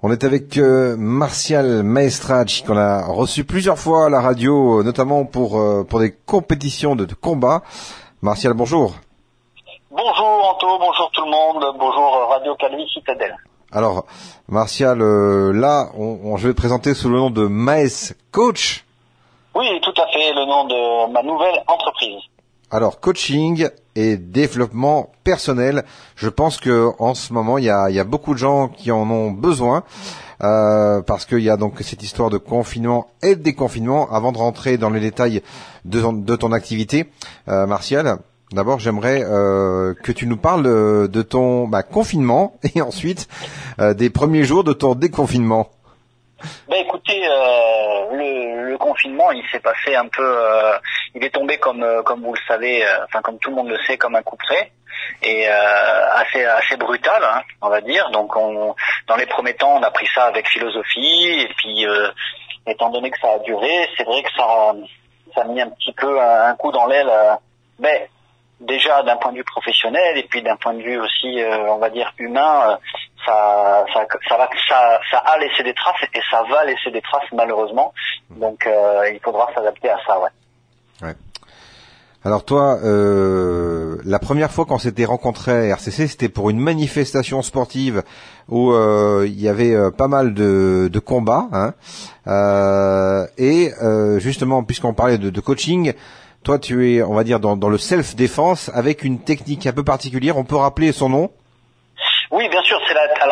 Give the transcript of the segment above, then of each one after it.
On est avec Martial Maestrach, qu'on a reçu plusieurs fois à la radio, notamment pour des compétitions de combat. Martial, bonjour. Bonjour Anto, bonjour tout le monde, bonjour Radio Calvi Citadelle. Alors, Martial, là, je vais te présenter sous le nom de Maes Coach. Oui, tout à fait, le nom de ma nouvelle entreprise. Alors, coaching et développement personnel, je pense que en ce moment, il y a beaucoup de gens qui en ont besoin, parce qu'il y a donc cette histoire de confinement et de déconfinement. Avant de rentrer dans les détails de ton activité, Martial, d'abord, j'aimerais que tu nous parles de ton confinement et ensuite des premiers jours de ton déconfinement. Écoutez, le confinement, il s'est passé un peu, il est tombé comme vous le savez, comme tout le monde le sait, comme un coup près et assez brutal, hein, on va dire. Donc, dans les premiers temps, on a pris ça avec philosophie et puis, étant donné que ça a duré, c'est vrai que ça a mis un petit peu un coup dans l'aile, déjà d'un point de vue professionnel et puis d'un point de vue aussi, on va dire humain. Ça a laissé des traces et ça va laisser des traces malheureusement. Donc il faudra s'adapter à ça, ouais. Alors toi, la première fois qu'on s'était rencontrés à RCC, c'était pour une manifestation sportive où il y avait pas mal de combats, hein. Et justement, puisqu'on parlait de coaching, toi tu es, on va dire, dans le self-défense avec une technique un peu particulière. On peut rappeler son nom? Oui, bien sûr,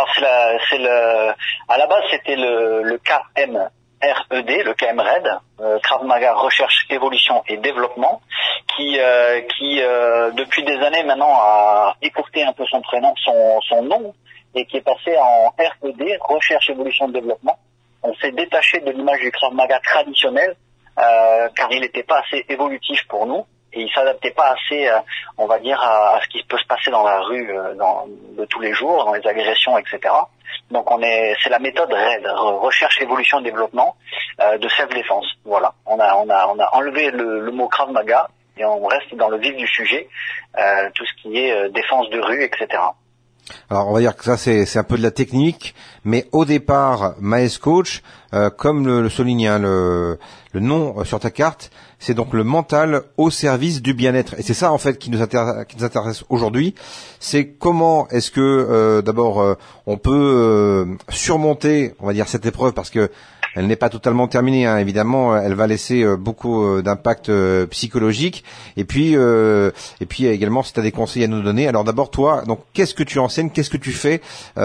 à la base, c'était le KMRED, le KMRED, Krav Maga Recherche, Évolution et Développement, qui depuis des années maintenant a écourté un peu son prénom, son nom, et qui est passé en RED, Recherche, Évolution et Développement. On s'est détaché de l'image du Krav Maga traditionnel, car il n'était pas assez évolutif pour nous. Et il s'adaptait pas assez, on va dire, à ce qui peut se passer dans la rue, de tous les jours, dans les agressions, etc. Donc c'est la méthode RED, Recherche, Évolution et Développement, de self-défense. Voilà. On a enlevé le mot Krav Maga et on reste dans le vif du sujet, tout ce qui est défense de rue, etc. Alors on va dire que ça c'est un peu de la technique, mais au départ, Maes Coach, comme le souligne le nom sur ta carte, c'est donc le mental au service du bien-être. Et c'est ça en fait qui nous intéresse aujourd'hui. C'est comment est-ce que d'abord on peut surmonter, on va dire, cette épreuve, parce que elle n'est pas totalement terminée, hein. Évidemment, elle va laisser beaucoup d'impact psychologique. Et puis également, si tu as des conseils à nous donner. Alors d'abord, toi, donc qu'est-ce que tu enseignes, qu'est-ce que tu fais,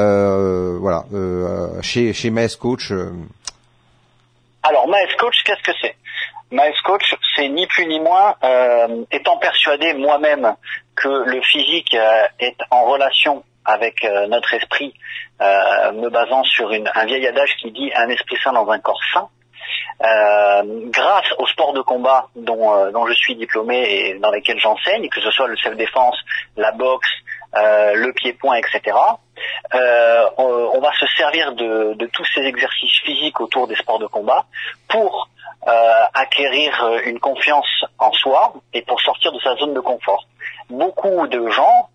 chez Maes Coach. Alors Maes Coach, qu'est-ce que c'est? Maes Coach, c'est ni plus ni moins, étant persuadé moi-même que le physique est en relation avec notre esprit, me basant sur un vieil adage qui dit un esprit sain dans un corps sain. Grâce au sport de combat dont je suis diplômé et dans lesquels j'enseigne, que ce soit le self-défense, la boxe, le pied-point, etc. On va se servir de tous ces exercices physiques autour des sports de combat pour acquérir une confiance en soi et pour sortir de sa zone de confort. Beaucoup de gens,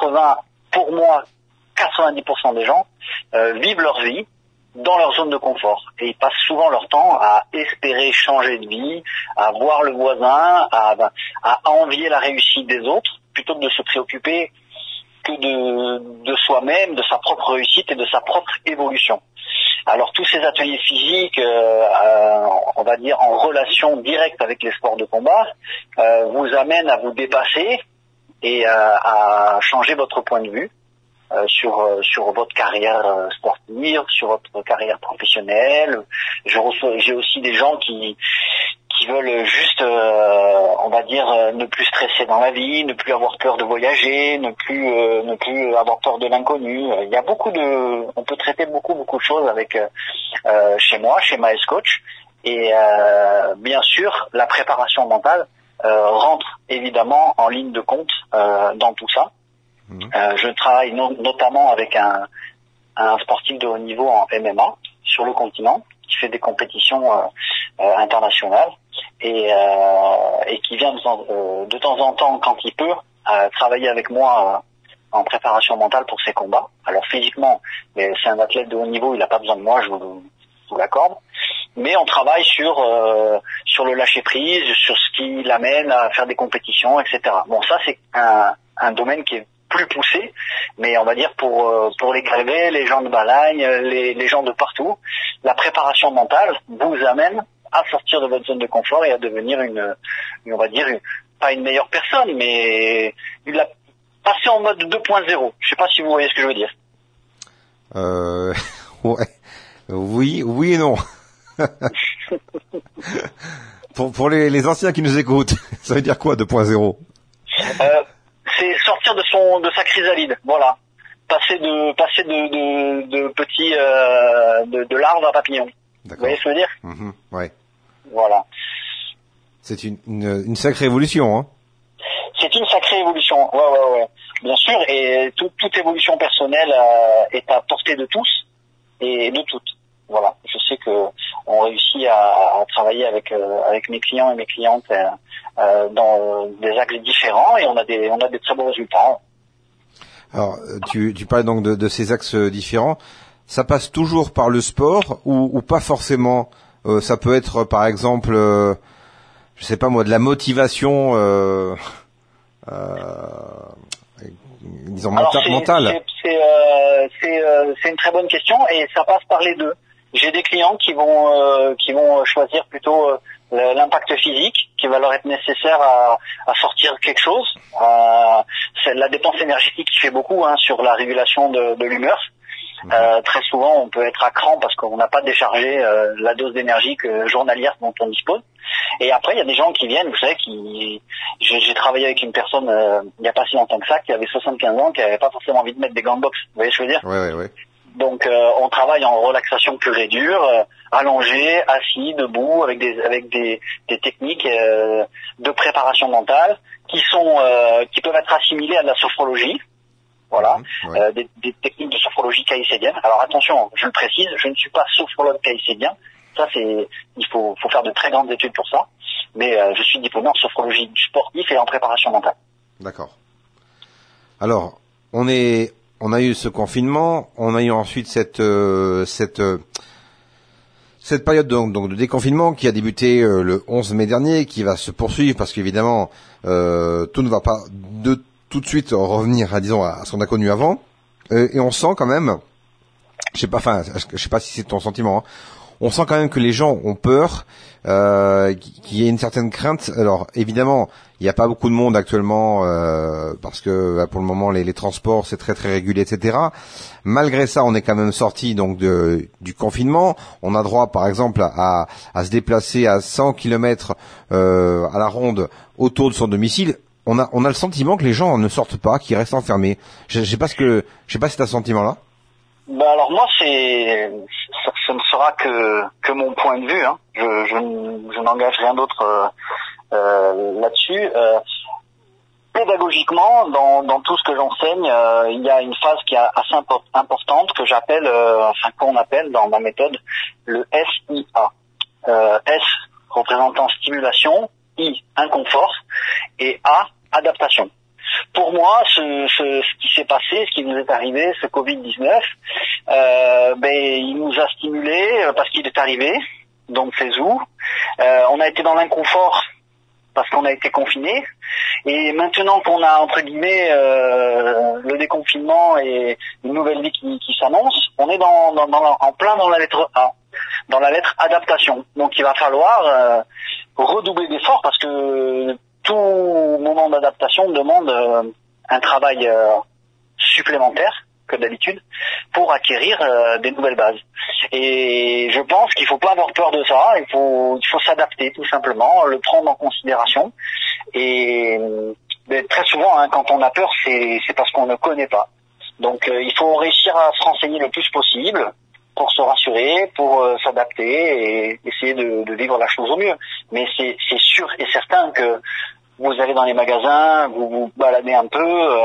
90% des gens vivent leur vie dans leur zone de confort et ils passent souvent leur temps à espérer changer de vie, à voir le voisin, à envier la réussite des autres plutôt que de se préoccuper que de soi-même, de sa propre réussite et de sa propre évolution. Alors tous ces ateliers physiques, on va dire en relation directe avec les sports de combat, vous amènent à vous dépasser et à changer votre point de vue sur votre carrière sportive, sur votre carrière professionnelle. J'ai aussi des gens qui veulent juste, on va dire, ne plus stresser dans la vie, ne plus avoir peur de voyager, ne plus avoir peur de l'inconnu. Il y a on peut traiter beaucoup de choses avec chez moi, chez Maes Coach, et bien sûr la préparation mentale rentre évidemment en ligne de compte dans tout ça. Je travaille notamment avec un sportif de haut niveau en MMA sur le continent qui fait des compétitions internationales et qui vient de temps en temps, quand il peut, travailler avec moi en préparation mentale pour ses combats. Alors physiquement, c'est un athlète de haut niveau, il n'a pas besoin de moi, je vous l'accorde. Mais on travaille sur le lâcher prise, sur ce qui l'amène à faire des compétitions, etc. Bon, ça c'est un domaine qui est plus poussé, mais on va dire pour les grévés, les gens de Balagne, les gens de partout, la préparation mentale vous amène à sortir de votre zone de confort et à devenir on va dire pas une meilleure personne, mais passer en mode 2.0. Je sais pas si vous voyez ce que je veux dire. Ouais. Oui et non. pour les anciens qui nous écoutent, ça veut dire quoi 2.0? C'est sortir de sa chrysalide, voilà. Passer de petits de larves à papillons. D'accord. Vous voyez ce que je veux dire? Ouais. Voilà. C'est une sacrée évolution, hein. C'est une sacrée évolution, ouais. Bien sûr, et toute évolution personnelle est à portée de tous et de toutes. Voilà. Je sais que on réussit à travailler avec mes clients et mes clientes dans des axes différents et on a des très bons résultats. Alors, tu parles donc de ces axes différents. Ça passe toujours par le sport ou pas forcément. Ça peut être, par exemple, je sais pas moi, de la motivation, disons mentale. C'est une très bonne question et ça passe par les deux. J'ai des clients qui vont choisir plutôt l'impact physique qui va leur être nécessaire à sortir quelque chose. C'est la dépense énergétique qui fait beaucoup sur la régulation de l'humeur. Très souvent, on peut être à cran parce qu'on n'a pas déchargé la dose d'énergie journalière dont on dispose. Et après, il y a des gens qui viennent, vous savez, j'ai travaillé avec une personne il n'y a pas si longtemps que ça, qui avait 75 ans, qui n'avait pas forcément envie de mettre des gants de boxe. Vous voyez ce que je veux dire? Ouais. Donc, on travaille en relaxation pure et dure, allongé, assis, debout, avec des techniques de préparation mentale qui peuvent être assimilées à de la sophrologie. Voilà, des techniques de sophrologie caïcédienne. Alors attention, je le précise, je ne suis pas sophrologue caïcédien. Ça, il faut faire de très grandes études pour ça. Mais je suis diplômé en sophrologie sportive et en préparation mentale. D'accord. Alors, on a eu ce confinement, on a eu ensuite cette période donc de déconfinement qui a débuté le 11 mai dernier, qui va se poursuivre parce qu'évidemment tout ne va pas tout de suite revenir à ce qu'on a connu avant, et on sent quand même, je sais pas si c'est ton sentiment, on sent quand même que les gens ont peur, qu'il y ait une certaine crainte. Alors évidemment, il n'y a pas beaucoup de monde actuellement parce que pour le moment les transports c'est très très régulé, etc. Malgré ça, on est quand même sorti donc du confinement. On a droit par exemple à se déplacer à 100 km à la ronde autour de son domicile. On a le sentiment que les gens ne sortent pas, qu'ils restent enfermés. Je sais pas si t'as ce sentiment-là. Alors moi, ce ne sera que mon point de vue. Je n'engage rien d'autre là-dessus. Pédagogiquement, dans tout ce que j'enseigne, il y a une phase qui est assez importante que qu'on appelle dans ma méthode le SIA. S représentant stimulation, I inconfort et A adaptation. Pour moi, ce qui s'est passé, ce qui nous est arrivé, ce Covid-19, il nous a stimulés parce qu'il est arrivé, donc c'est où. On a été dans l'inconfort parce qu'on a été confinés. Et maintenant qu'on a, entre guillemets, le déconfinement et une nouvelle vie qui s'annonce, on est en plein dans la lettre A, dans la lettre adaptation. Donc il va falloir redoubler d'efforts parce que tout moment d'adaptation demande un travail supplémentaire que d'habitude pour acquérir des nouvelles bases. Et je pense qu'il faut pas avoir peur de ça, il faut s'adapter tout simplement, le prendre en considération. Et très souvent, quand on a peur, c'est parce qu'on ne connaît pas. Donc il faut réussir à se renseigner le plus possible pour se rassurer, pour s'adapter et essayer de vivre la chose au mieux. Mais c'est sûr et certain que vous allez dans les magasins, vous vous baladez un peu.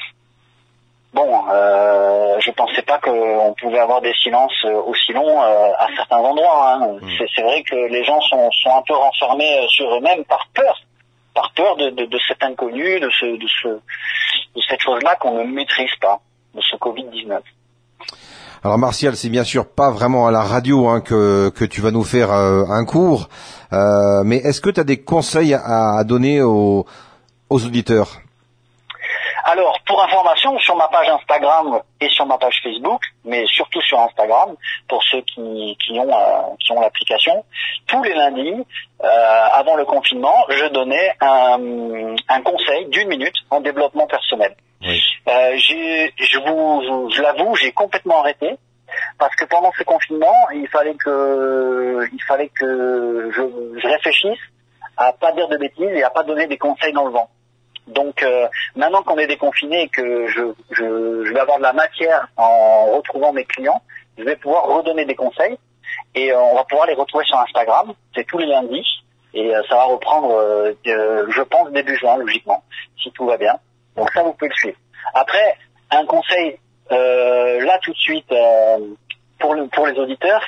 Je pensais pas qu'on pouvait avoir des silences aussi longs à certains endroits. C'est vrai que les gens sont un peu renfermés sur eux-mêmes par peur de cet inconnu, de de cette chose-là qu'on ne maîtrise pas, de ce Covid-19. Alors Martial, c'est bien sûr pas vraiment à la radio que tu vas nous faire un cours, mais est-ce que tu as des conseils à donner aux auditeurs? Alors, pour information, sur ma page Instagram et sur ma page Facebook, mais surtout sur Instagram, pour ceux qui ont l'application, tous les lundis, avant le confinement, je donnais un conseil d'1 minute en développement personnel. Oui. Je l'avoue, j'ai complètement arrêté parce que pendant ce confinement, il fallait que je réfléchisse à pas dire de bêtises et à pas donner des conseils dans le vent. Donc maintenant qu'on est déconfiné et que je vais avoir de la matière en retrouvant mes clients, je vais pouvoir redonner des conseils et on va pouvoir les retrouver sur Instagram. C'est tous les lundis et ça va reprendre, je pense, début juin, logiquement, si tout va bien. Donc ça, vous pouvez le suivre. Après, un conseil là tout de suite pour les auditeurs,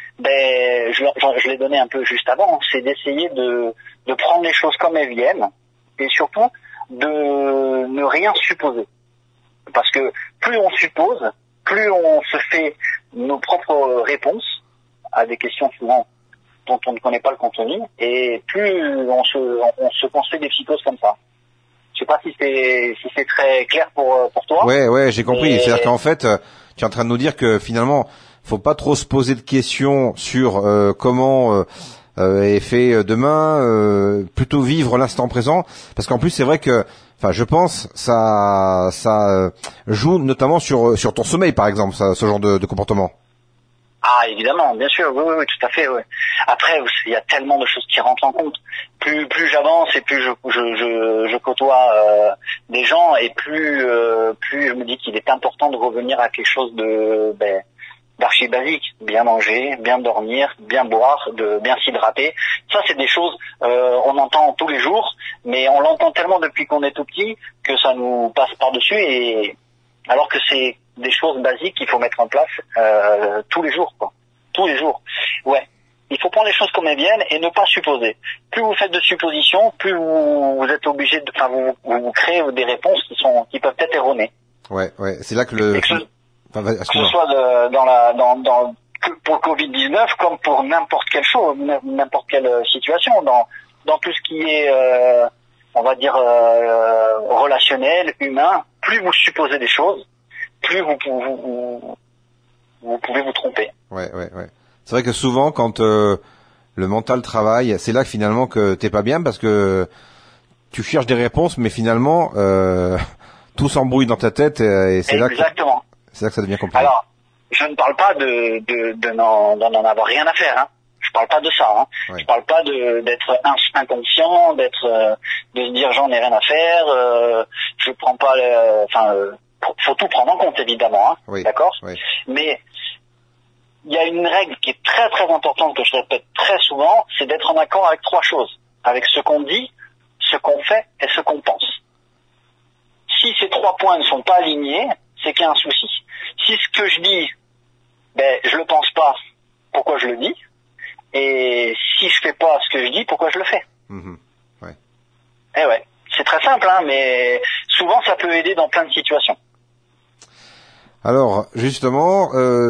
je l'ai donné un peu juste avant, c'est d'essayer de prendre les choses comme elles viennent et surtout de ne rien supposer. Parce que plus on suppose, plus on se fait nos propres réponses à des questions souvent dont on ne connaît pas le contenu, et plus on se construit des psychoses comme ça. Je sais pas si c'est très clair pour toi. Ouais, j'ai compris. C'est-à-dire qu'en fait, tu es en train de nous dire que finalement, faut pas trop se poser de questions sur comment est fait demain, plutôt vivre l'instant présent, parce qu'en plus c'est vrai que, enfin, je pense ça joue notamment sur ton sommeil, par exemple, ce genre de comportement. Ah, évidemment, bien sûr, oui, tout à fait, oui. Après, il y a tellement de choses qui rentrent en compte. Plus j'avance et plus je côtoie des gens, et plus je me dis qu'il est important de revenir à quelque chose d'archi basique, bien manger, bien dormir, bien boire, de bien s'hydrater. Ça, c'est des choses on entend tous les jours, mais on l'entend tellement depuis qu'on est tout petit que ça nous passe par-dessus, et alors que c'est des choses basiques qu'il faut mettre en place tous les jours, quoi. Tous les jours. Ouais. Il faut prendre les choses comme elles viennent et ne pas supposer. Plus vous faites de suppositions, plus vous êtes obligé de, enfin, vous créez des réponses qui peuvent être erronées. Ouais. C'est là que que ce soit pour le Covid-19 comme pour n'importe quelle chose, n'importe quelle situation, dans tout ce qui est, on va dire, relationnel, humain. Plus vous supposez des choses, plus vous pouvez vous tromper. Ouais. C'est vrai que souvent, quand le mental travaille, c'est là que finalement que t'es pas bien, parce que tu cherches des réponses, mais finalement tout s'embrouille dans ta tête, et c'est là que ça devient compliqué. Alors, je ne parle pas d'en avoir rien à faire, hein. Je parle pas de ça, hein. Ouais. Je parle pas d'être inconscient, de se dire j'en ai rien à faire, je prends pas faut tout prendre en compte, évidemment, hein. Oui. D'accord? Oui. Mais il y a une règle qui est très très importante, que je répète très souvent, c'est d'être en accord avec 3 choses. Avec ce qu'on dit, ce qu'on fait et ce qu'on pense. Si ces 3 points ne sont pas alignés, c'est qu'il y a un souci. Si ce que je dis, je le pense pas, pourquoi je le dis? Et si je fais pas ce que je dis, pourquoi je le fais? Ouais. Eh ouais. C'est très simple, hein, mais souvent ça peut aider dans plein de situations. Alors, justement,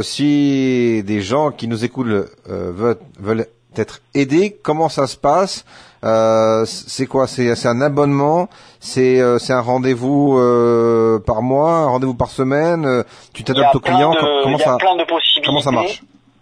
si des gens qui nous écoutent veulent être aidés, comment ça se passe? C'est quoi? C'est un abonnement? C'est un rendez-vous par mois, un rendez-vous par semaine? Tu t'adaptes aux clients? Il y a plein de possibilités. Comment ça marche?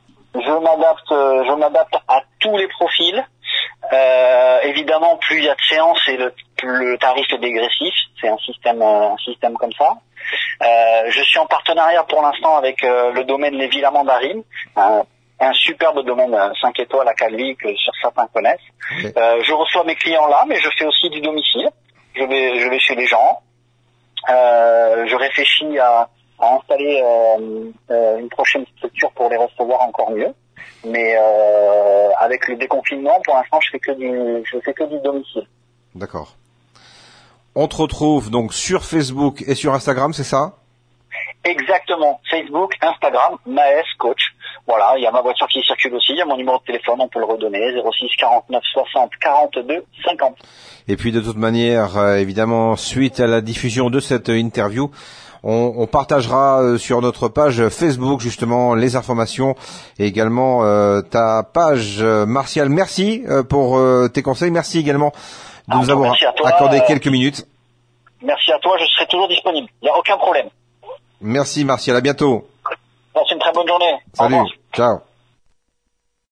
Je m'adapte à tous les profils. Évidemment, plus il y a de séances et le tarif est dégressif. C'est un système comme ça. Je suis en partenariat pour l'instant avec le domaine Les Villas Mandarines, un superbe domaine 5 étoiles à Calvi que certains connaissent. Okay. Je reçois mes clients là, mais je fais aussi du domicile. Je vais chez les gens. Je réfléchis à installer une prochaine structure pour les recevoir encore mieux. Mais avec le déconfinement, pour l'instant, je fais que du domicile. D'accord. On te retrouve donc sur Facebook et sur Instagram, c'est ça? Exactement. Facebook, Instagram, Maes Coach. Voilà, il y a ma voiture qui circule aussi, il y a mon numéro de téléphone, on peut le redonner, 06 49 60 42 50. Et puis de toute manière, évidemment, suite à la diffusion de cette interview, on partagera sur notre page Facebook justement les informations et également ta page Martial. Merci pour tes conseils. Merci également de nous avoir accordé quelques minutes. Merci à toi, je serai toujours disponible. Il n'y a aucun problème. Merci Martial, à bientôt. Passe une très bonne journée. Salut, ciao.